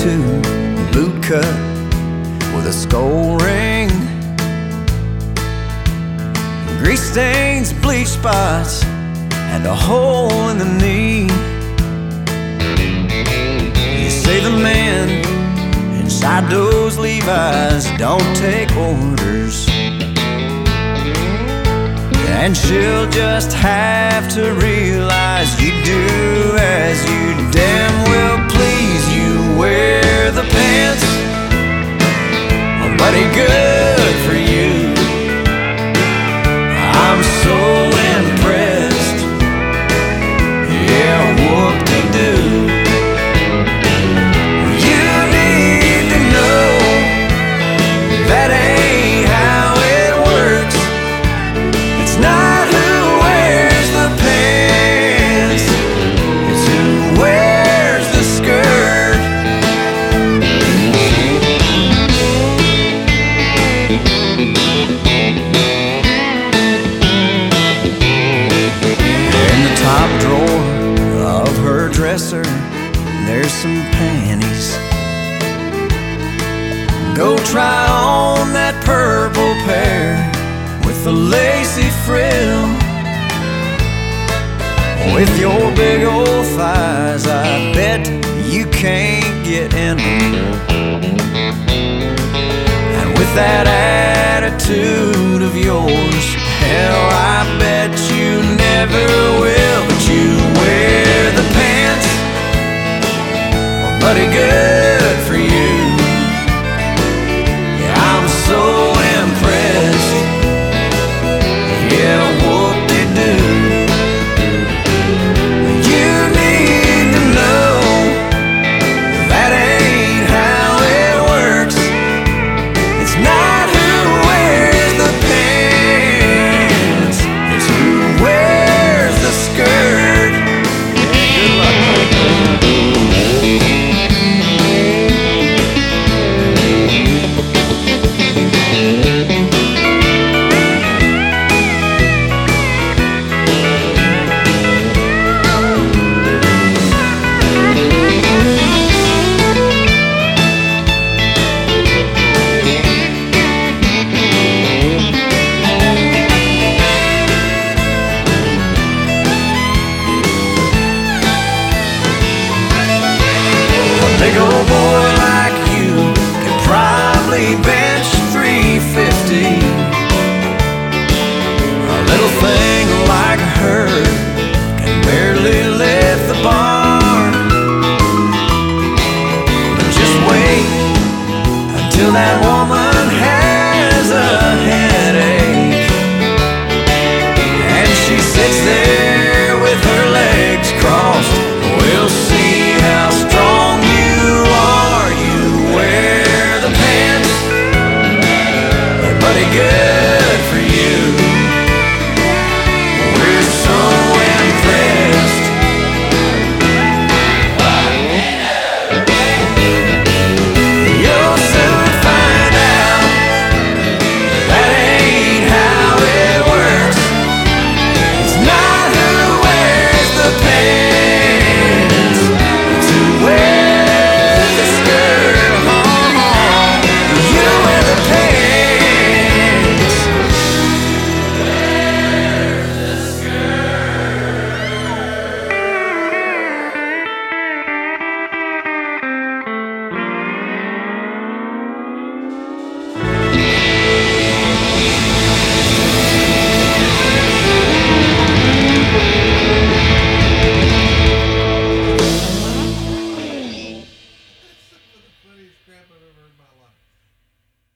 tattoo, boot cut with a skull ring, grease stains, bleach spots, and a hole in the knee. You say the man inside those Levi's don't take orders, and she'll just have to realize you do as you damn well please. You wear the pants, oh, buddy, good for you. I'm so impressed, yeah, whoop-de-doo. You need to know that ain't how it works. It's not who wears the pants, it's who wears the skirt. In the top drawer of her dresser, there's some panties. Go try on that purple pair with the lacy frill. With your big old thighs, I bet you can't get in them. And with that attitude of yours, hell, I bet you never will. But you wear the pants, well, buddy, good for you. Yeah, I'm so impressed, yeah, whoop-de-doo. You need to know that ain't how it works. It's not who wears the pants, it's who wears the skirt. Good luck. A big old boy like you could probably bench 350. A little thing like her can barely lift the bar. But just wait until that